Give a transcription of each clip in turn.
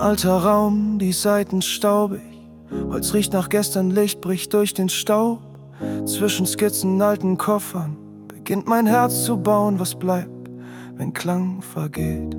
alter Raum, die Seiten staubig. Holz riecht nach gestern, Licht bricht durch den Staub. Zwischen Skizzen, alten Koffern beginnt mein Herz zu bauen, was bleibt, wenn Klang vergeht.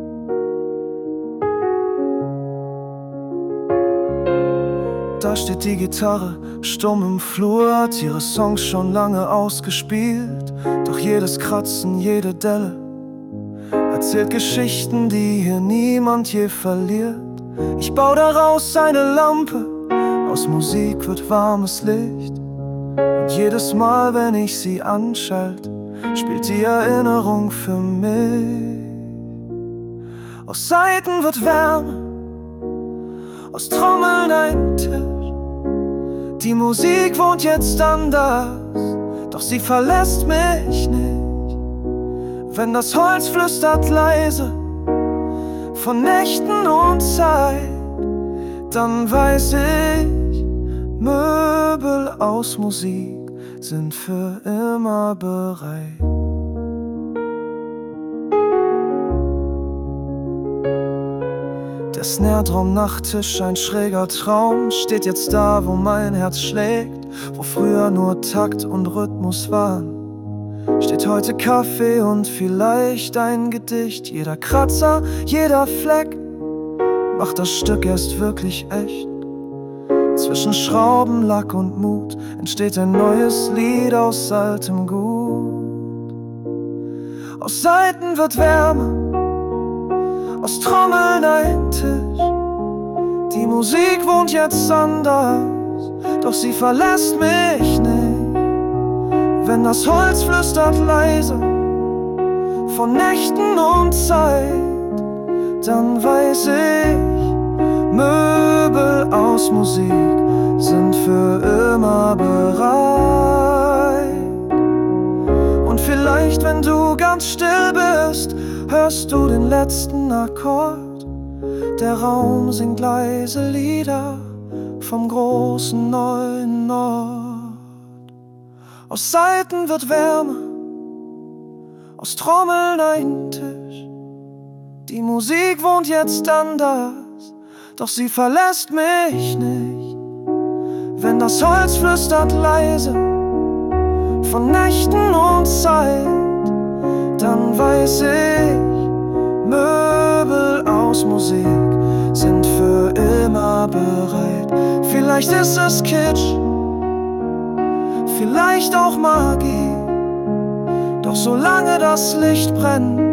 Da steht die Gitarre, stumm im Flur, hat ihre Songs schon lange ausgespielt. Doch jedes Kratzen, jede Delle erzählt Geschichten, die hier niemand je verliert. Ich bau daraus eine Lampe, aus Musik wird warmes Licht. Und jedes Mal, wenn ich sie anschalte, spielt die Erinnerung für mich. Aus Saiten wird Wärme, aus Trommeln ein Tisch. Die Musik wohnt jetzt anders, doch sie verlässt mich nicht. Wenn das Holz flüstert leise von Nächten und Zeit, dann weiß ich, Möbel aus Musik sind für immer bereit. Der Snare-Drum, Nachttisch, ein schräger Traum, steht jetzt da, wo mein Herz schlägt. Wo früher nur Takt und Rhythmus waren, steht heute Kaffee und vielleicht ein Gedicht. Jeder Kratzer, jeder Fleck macht das Stück erst wirklich echt. Zwischen Schrauben, Lack und Mut entsteht ein neues Lied aus altem Gut. Aus Saiten wird Wärme, aus Trommeln ein Tisch. Die Musik wohnt jetzt anders, doch sie verlässt mich nicht. Wenn das Holz flüstert leise von Nächten und Zeit, dann weiß ich, Möbel aus Musik sind für immer bereit. Und vielleicht, wenn du ganz still bist, hörst du den letzten Akkord. Der Raum singt leise Lieder vom großen neuen Nord. Aus Saiten wird Wärme, aus Trommeln ein Tisch. Die Musik wohnt jetzt anders, doch sie verlässt mich nicht. Wenn das Holz flüstert leise von Nächten und Zeit, dann weiß ich, Möbel aus Musik sind für immer bereit. Vielleicht ist es Kitsch, vielleicht auch Magie, doch solange das Licht brennt,